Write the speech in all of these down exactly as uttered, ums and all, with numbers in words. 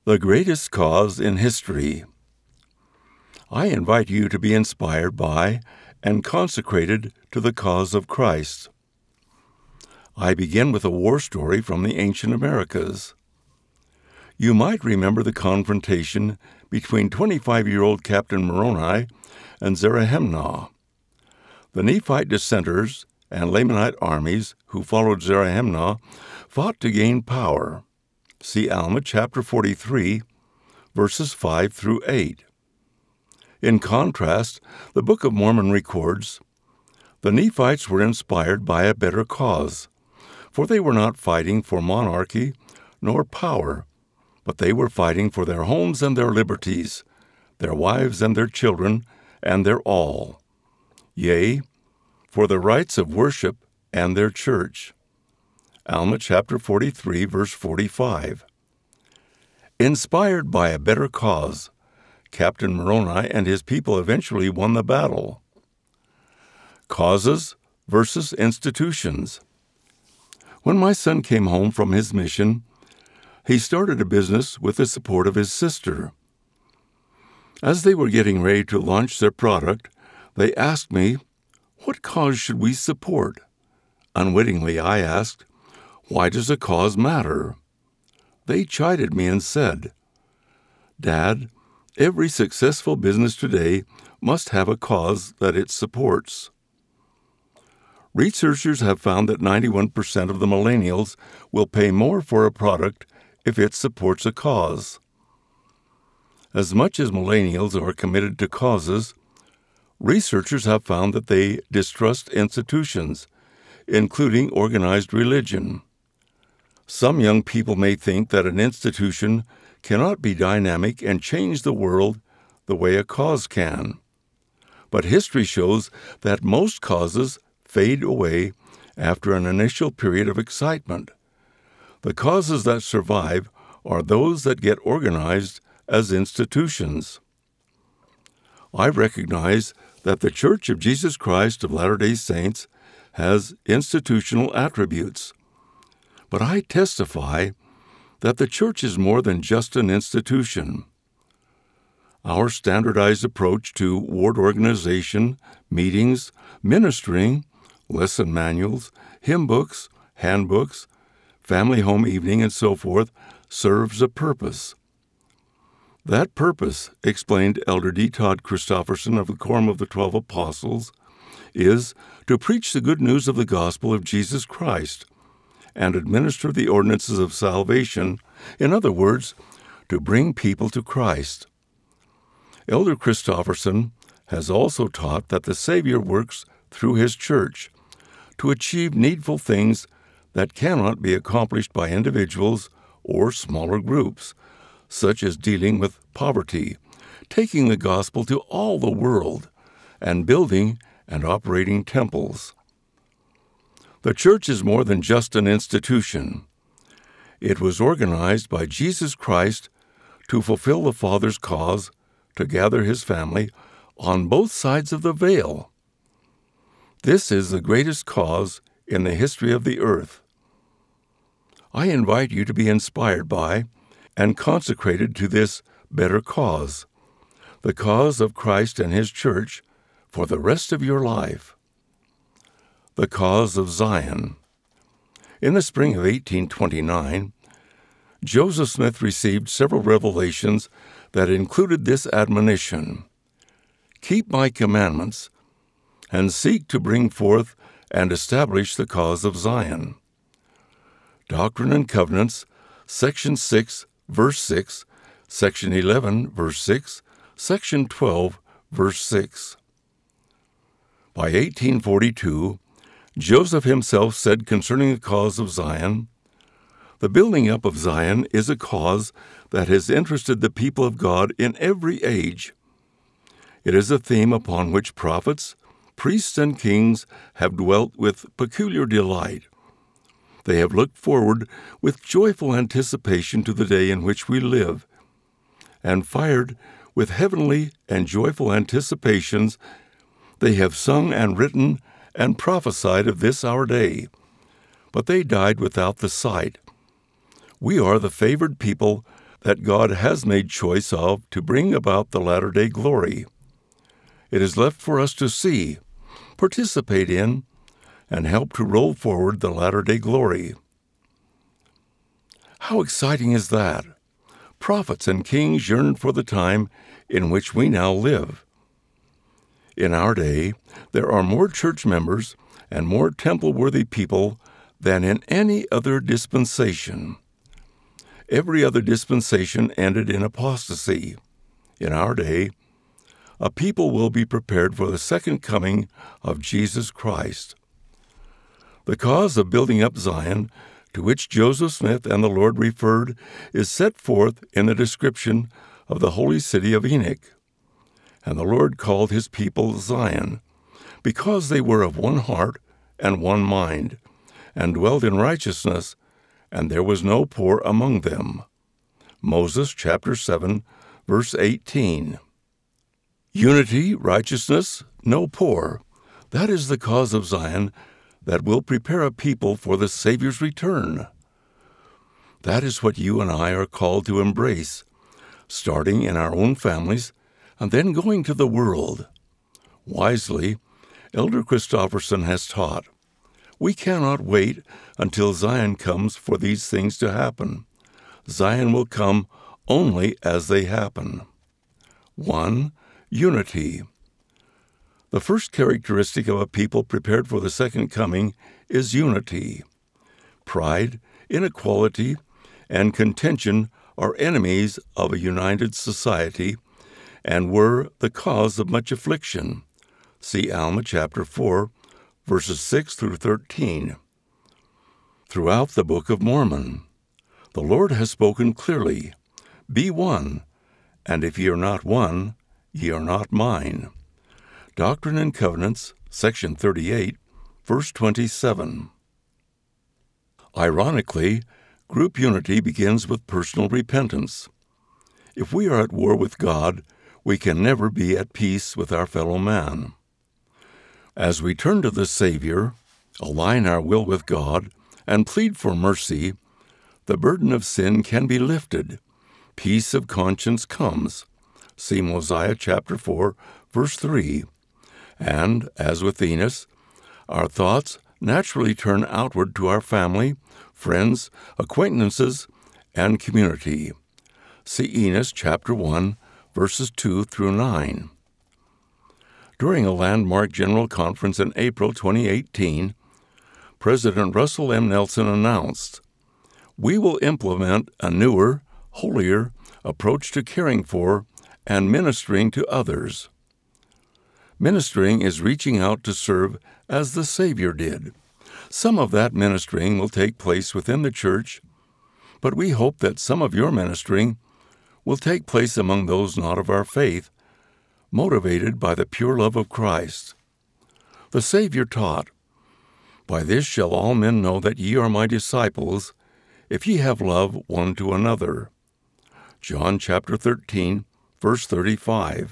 The greatest cause in history. I invite you to be inspired by and consecrated to the cause of Christ. I begin with a war story from the ancient Americas. You might remember the confrontation between twenty-five-year-old Captain Moroni and Zerahemnah. The Nephite dissenters and Lamanite armies who followed Zerahemnah fought to gain power. See Alma chapter forty-three, verses five through eight. In contrast, the Book of Mormon records, the Nephites were inspired by a better cause, for they were not fighting for monarchy nor power, but they were fighting for their homes and their liberties, their wives and their children, and their all. Yea, for the rights of worship and their church. Alma chapter forty-three, verse forty-five. Inspired by a better cause, Captain Moroni and his people eventually won the battle. Causes versus institutions. When my son came home from his mission, he started a business with the support of his sister. As they were getting ready to launch their product, they asked me, "What cause should we support?" Unwittingly, I asked, "Why does a cause matter?" They chided me and said, "Dad, every successful business today must have a cause that it supports." Researchers have found that ninety-one percent of the millennials will pay more for a product if it supports a cause. As much as millennials are committed to causes, researchers have found that they distrust institutions, including organized religion. Some young people may think that an institution cannot be dynamic and change the world the way a cause can. But history shows that most causes fade away after an initial period of excitement. The causes that survive are those that get organized as institutions. I recognize that the Church of Jesus Christ of Latter-day Saints has institutional attributes. But I testify that the church is more than just an institution. Our standardized approach to ward organization, meetings, ministering, lesson manuals, hymn books, handbooks, family home evening, and so forth serves a purpose. That purpose, explained Elder D. Todd Christofferson of the Quorum of the Twelve Apostles, is to preach the good news of the gospel of Jesus Christ and administer the ordinances of salvation, in other words, to bring people to Christ. Elder Christofferson has also taught that the Savior works through his church to achieve needful things that cannot be accomplished by individuals or smaller groups, such as dealing with poverty, taking the gospel to all the world, and building and operating temples. The church is more than just an institution. It was organized by Jesus Christ to fulfill the Father's cause to gather his family on both sides of the veil. This is the greatest cause in the history of the earth. I invite you to be inspired by and consecrated to this better cause, the cause of Christ and his church, for the rest of your life. The cause of Zion. In the spring of eighteen twenty-nine, Joseph Smith received several revelations that included this admonition: "Keep my commandments, and seek to bring forth and establish the cause of Zion." Doctrine and Covenants, Section six, verse six, Section eleven, verse six, Section twelve, verse six. By eighteen forty-two, Joseph himself said concerning the cause of Zion, "The building up of Zion is a cause that has interested the people of God in every age. It is a theme upon which prophets, priests, and kings have dwelt with peculiar delight. They have looked forward with joyful anticipation to the day in which we live, and fired with heavenly and joyful anticipations, they have sung and written and prophesied of this our day, but they died without the sight. We are the favored people that God has made choice of to bring about the latter-day glory. It is left for us to see, participate in, and help to roll forward the latter-day glory. How exciting is that? Prophets and kings yearned for the time in which we now live. In our day, there are more church members and more temple-worthy people than in any other dispensation. Every other dispensation ended in apostasy. In our day, a people will be prepared for the second coming of Jesus Christ. The cause of building up Zion, to which Joseph Smith and the Lord referred, is set forth in the description of the holy city of Enoch. And the Lord called his people Zion, because they were of one heart and one mind, and dwelt in righteousness, and there was no poor among them. Moses chapter seven, verse eighteen. Unity, righteousness, no poor. That is the cause of Zion that will prepare a people for the Savior's return. That is what you and I are called to embrace, starting in our own families and then going to the world. Wisely, Elder Christofferson has taught, we cannot wait until Zion comes for these things to happen. Zion will come only as they happen. One, unity. The first characteristic of a people prepared for the second coming is unity. Pride, inequality, and contention are enemies of a united society and were the cause of much affliction. See Alma chapter four, verses six through thirteen. Throughout the Book of Mormon, the Lord has spoken clearly, be one, and if ye are not one, ye are not mine. Doctrine and Covenants, section thirty-eight, verse twenty-seven. Ironically, group unity begins with personal repentance. If we are at war with God, we can never be at peace with our fellow man. As we turn to the Savior, align our will with God, and plead for mercy, the burden of sin can be lifted. Peace of conscience comes. See Mosiah chapter four, verse three. And, as with Enos, our thoughts naturally turn outward to our family, friends, acquaintances, and community. See Enos chapter one, verses two through nine. During a landmark general conference in April twenty eighteen, President Russell M. Nelson announced, we will implement a newer, holier approach to caring for and ministering to others. Ministering is reaching out to serve as the Savior did. Some of that ministering will take place within the church, but we hope that some of your ministering will take place among those not of our faith, motivated by the pure love of Christ. The Savior taught, by this shall all men know that ye are my disciples, if ye have love one to another. John chapter thirteen, verse thirty-five.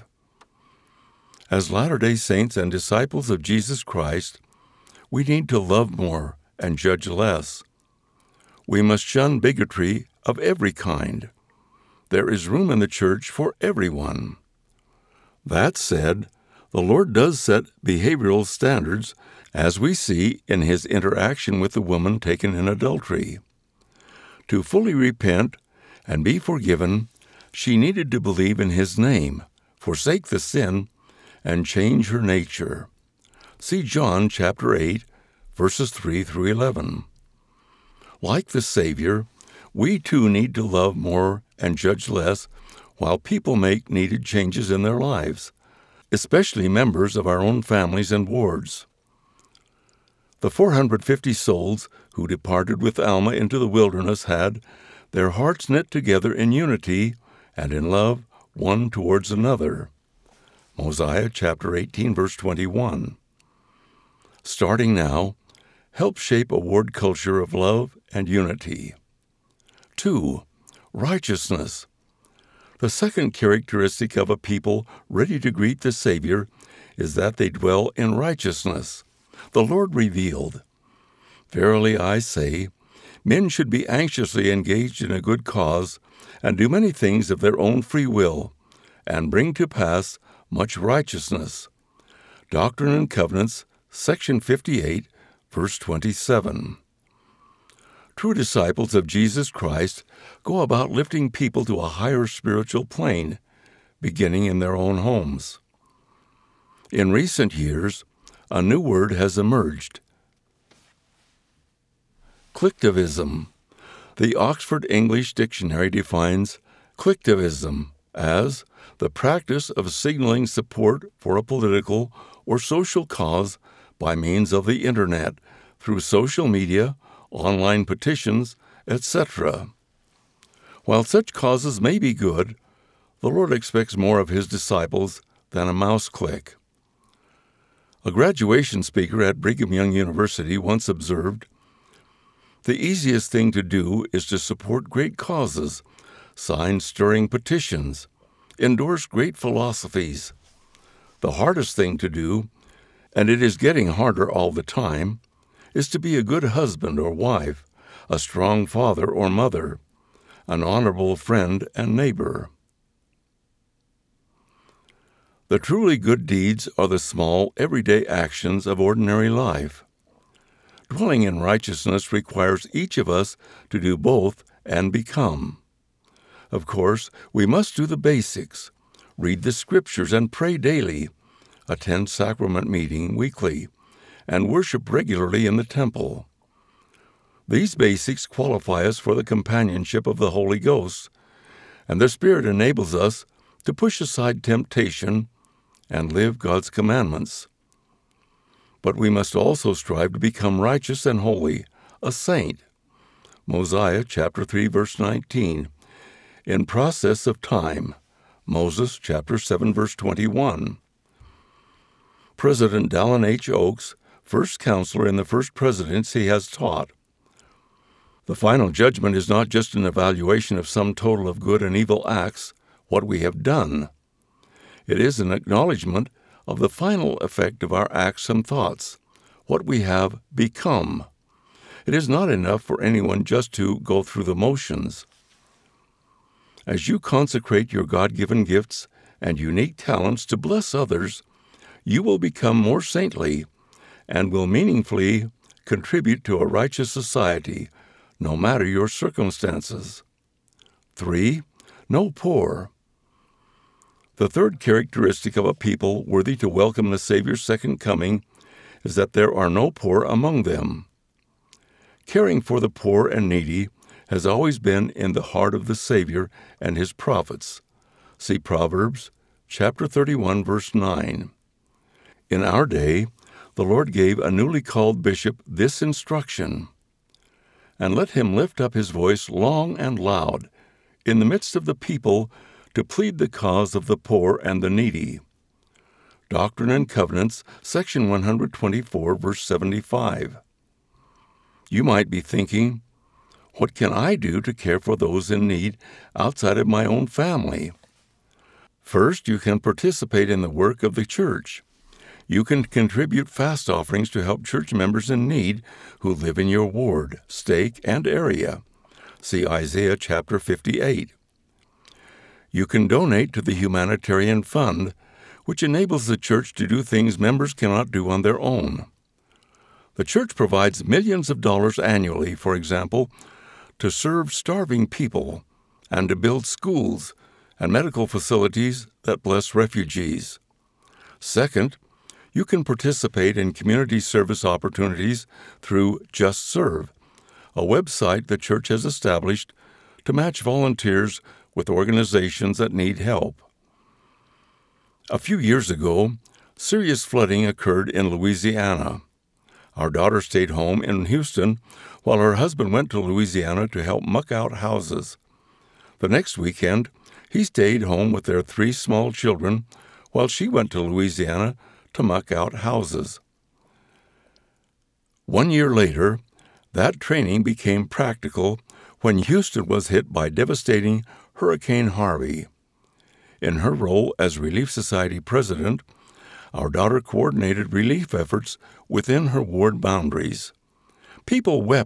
As Latter-day Saints and disciples of Jesus Christ, we need to love more and judge less. We must shun bigotry of every kind. There is room in the church for everyone. That said, the Lord does set behavioral standards, as we see in his interaction with the woman taken in adultery. To fully repent and be forgiven, she needed to believe in his name, forsake the sin, and change her nature. See John chapter eight, verses three through eleven. Like the Savior, we too need to love more and judge less while people make needed changes in their lives, especially members of our own families and wards. The four hundred fifty souls who departed with Alma into the wilderness had their hearts knit together in unity and in love one towards another. Mosiah chapter eighteen, verse twenty-one. Starting now, help shape a ward culture of love and unity. Two, righteousness. The second characteristic of a people ready to greet the Savior is that they dwell in righteousness. The Lord revealed, verily I say, men should be anxiously engaged in a good cause and do many things of their own free will, and bring to pass much righteousness. Doctrine and Covenants, section fifty-eight, verse twenty-seven. True disciples of Jesus Christ go about lifting people to a higher spiritual plane, beginning in their own homes. In recent years, a new word has emerged: clicktivism. The Oxford English Dictionary defines clicktivism as the practice of signaling support for a political or social cause by means of the Internet, through social media, online petitions, et cetera. While such causes may be good, the Lord expects more of His disciples than a mouse click. A graduation speaker at Brigham Young University once observed, "The easiest thing to do is to support great causes, sign stirring petitions, endorse great philosophies. The hardest thing to do, and it is getting harder all the time, is to be a good husband or wife, a strong father or mother, an honorable friend and neighbor." The truly good deeds are the small, everyday actions of ordinary life. Dwelling in righteousness requires each of us to do both and become. Of course, we must do the basics, read the Scriptures and pray daily, attend sacrament meeting weekly, and worship regularly in the temple. These basics qualify us for the companionship of the Holy Ghost, and the Spirit enables us to push aside temptation and live God's commandments. But we must also strive to become righteous and holy, a saint. Mosiah chapter three, verse nineteen. In process of time. Moses chapter seven, verse twenty-one. President Dallin H. Oaks, first counselor in the first presidency, has taught, "The final judgment is not just an evaluation of some total of good and evil acts, what we have done. It is an acknowledgement of the final effect of our acts and thoughts, what we have become. It is not enough for anyone just to go through the motions. As you consecrate your God-given gifts and unique talents to bless others, you will become more saintly and will meaningfully contribute to a righteous society, no matter your circumstances." Three, no poor. The third characteristic of a people worthy to welcome the Savior's second coming is that there are no poor among them. Caring for the poor and needy has always been in the heart of the Savior and His prophets. See Proverbs chapter thirty-one, verse nine. In our day, the Lord gave a newly called bishop this instruction: "And let him lift up his voice long and loud in the midst of the people to plead the cause of the poor and the needy." Doctrine and Covenants, section one twenty-four, verse seventy-five. You might be thinking, what can I do to care for those in need outside of my own family? First, you can participate in the work of the church. You can contribute fast offerings to help church members in need who live in your ward, stake, and area. See Isaiah chapter fifty-eight. You can donate to the Humanitarian Fund, which enables the church to do things members cannot do on their own. The church provides millions of dollars annually, for example, to serve starving people and to build schools and medical facilities that bless refugees. Second, you can participate in community service opportunities through Just Serve, a website the church has established to match volunteers with organizations that need help. A few years ago, serious flooding occurred in Louisiana. Our daughter stayed home in Houston while her husband went to Louisiana to help muck out houses. The next weekend, he stayed home with their three small children while she went to Louisiana to muck out houses. One year later, that training became practical when Houston was hit by devastating Hurricane Harvey. In her role as Relief Society president, our daughter coordinated relief efforts within her ward boundaries. People wept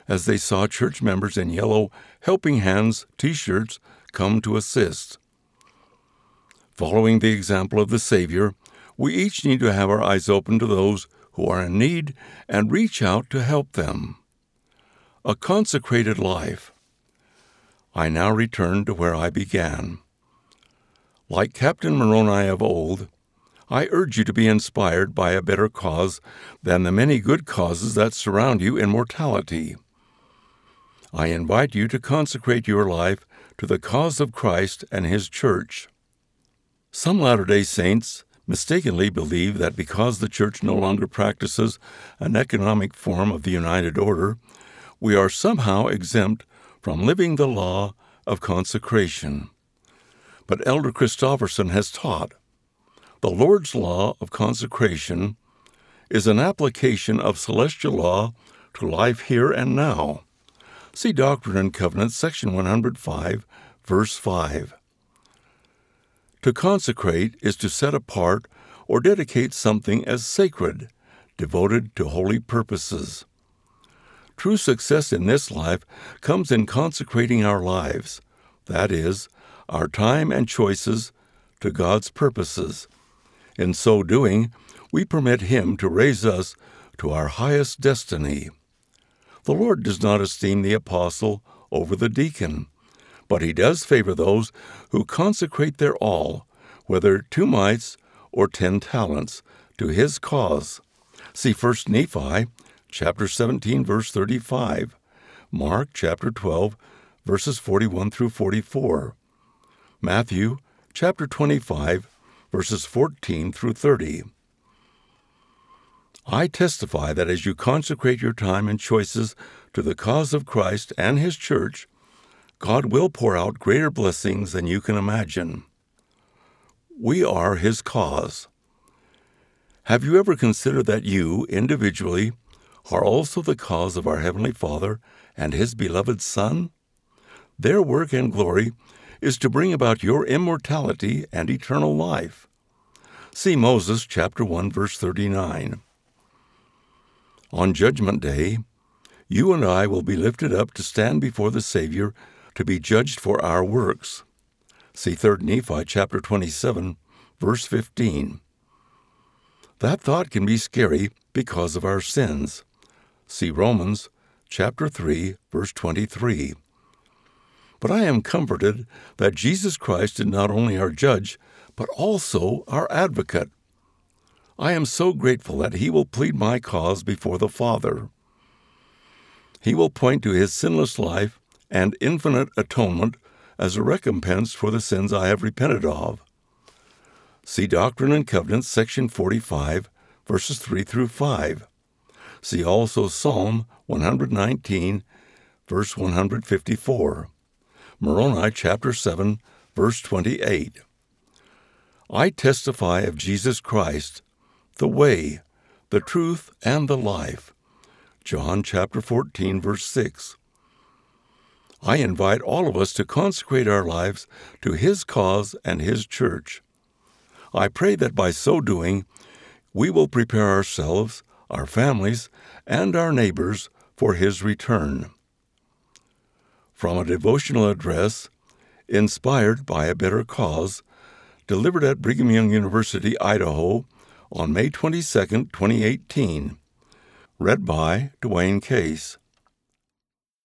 as they saw church members in yellow Helping Hands t-shirts come to assist. Following the example of the Savior, we each need to have our eyes open to those who are in need and reach out to help them. A consecrated life. I now return to where I began. Like Captain Moroni of old, I urge you to be inspired by a better cause than the many good causes that surround you in mortality. I invite you to consecrate your life to the cause of Christ and His church. Some Latter-day Saints mistakenly believe that because the church no longer practices an economic form of the United Order, we are somehow exempt from living the law of consecration. But Elder Christofferson has taught, the Lord's law of consecration is an application of celestial law to life here and now. See Doctrine and Covenants, section one hundred five, verse five. To consecrate is to set apart or dedicate something as sacred, devoted to holy purposes. True success in this life comes in consecrating our lives, that is, our time and choices, to God's purposes. In so doing, we permit Him to raise us to our highest destiny. The Lord does not esteem the apostle over the deacon, but He does favor those who consecrate their all, whether two mites or ten talents, to His cause. See First Nephi, chapter seventeen, verse thirty-five, Mark, chapter twelve, verses forty-one through forty-four, Matthew, chapter twenty-five, verses fourteen through thirty. I testify that as you consecrate your time and choices to the cause of Christ and His church, God will pour out greater blessings than you can imagine. We are His cause. Have you ever considered that you, individually, are also the cause of our Heavenly Father and His beloved Son? Their work and glory is to bring about your immortality and eternal life. See Moses chapter one, verse thirty-nine. On Judgment Day, you and I will be lifted up to stand before the Savior to be judged for our works. See Third Nephi chapter twenty-seven, verse fifteen. That thought can be scary because of our sins. See Romans chapter three, verse twenty-three. But I am comforted that Jesus Christ is not only our judge, but also our advocate. I am so grateful that He will plead my cause before the Father. He will point to His sinless life and infinite atonement as a recompense for the sins I have repented of. See Doctrine and Covenants, section forty-five, verses three through five. See also Psalm one hundred nineteen, verse one hundred fifty-four. Moroni chapter seven, verse twenty-eight. I testify of Jesus Christ, the way, the truth, and the life. John chapter fourteen, verse six. I invite all of us to consecrate our lives to His cause and His church. I pray that by so doing, we will prepare ourselves, our families, and our neighbors for His return. From a devotional address, inspired by a better cause, delivered at Brigham Young University, Idaho, on May twenty-second, twenty eighteen. Read by Dwayne Case.